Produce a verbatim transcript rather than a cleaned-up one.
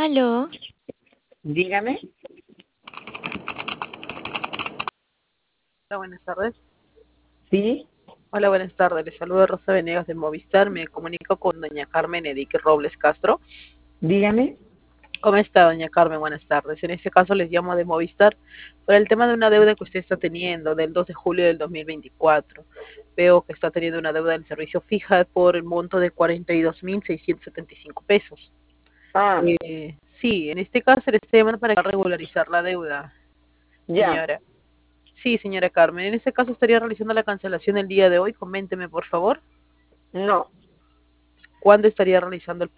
Aló, Dígame. Hola, buenas tardes. Sí, Hola, buenas tardes. Les saludo Rosa Venegas de Movistar. Me comunico con doña Carmen Edique Robles Castro. dígame. ¿Cómo está, doña Carmen? Buenas tardes. En este caso les llamo de Movistar por el tema de una deuda que usted está teniendo del dos de julio del dos mil veinticuatro. Veo que está teniendo una deuda del servicio fija por el monto de cuarenta y dos mil seiscientos setenta y cinco pesos. Ah, Eh, sí, en este caso le estoy llamando para regularizar la deuda, ya. señora. Sí, señora Carmen. En este caso estaría realizando la cancelación el día de hoy. Coménteme, por favor, No. cuándo estaría realizando el